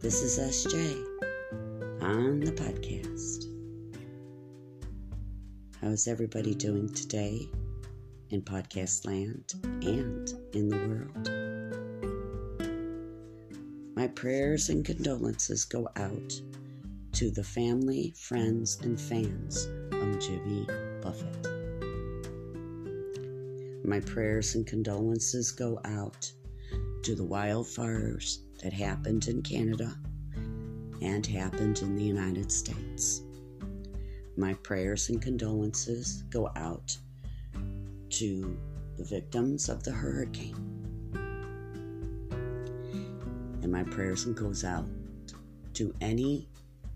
This is SJ on the podcast. How is everybody doing today in podcast land and in the world? My prayers and condolences go out to the family, friends, and fans of Jimmy Buffett. My prayers and condolences go out to the wildfires that happened in Canada and happened in the United States. My prayers and condolences go out to the victims of the hurricane. And my prayers goes out to anybody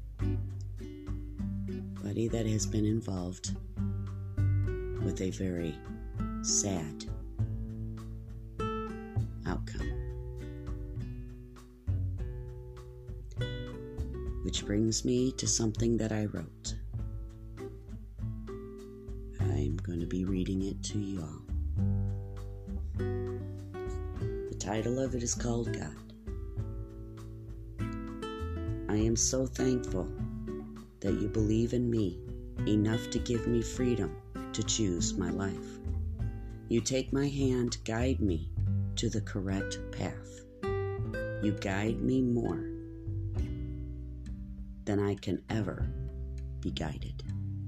that has been involved with a very sad outcome. Which brings me to something that I wrote. I'm going to be reading it to you all. The title of it is called God. I am so thankful that you believe in me enough to give me freedom to choose my life. You take my hand, guide me to the correct path. You guide me more than I can ever be guided.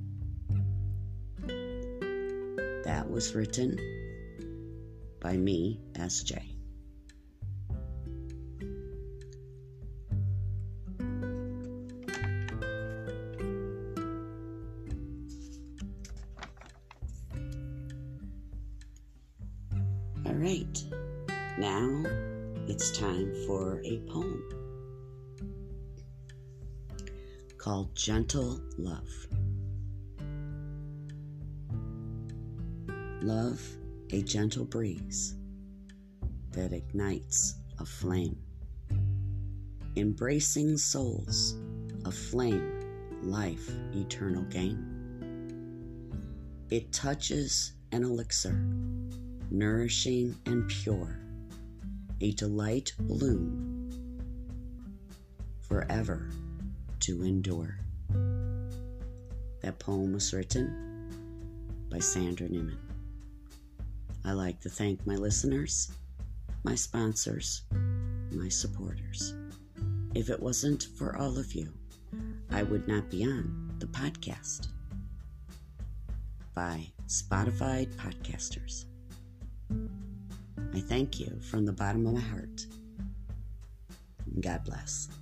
That was written by me, SJ. All right, now it's time for a poem called Gentle Love. Love, a gentle breeze that ignites a flame, embracing souls, a flame, life, eternal gain. It touches an elixir, nourishing and pure, a delight bloom forever to endure. That poem was written by Sandra Newman. I like to thank my listeners, my sponsors, my supporters. If it wasn't for all of you, I would not be on the podcast by Spotify podcasters. I thank you from the bottom of my heart. God bless.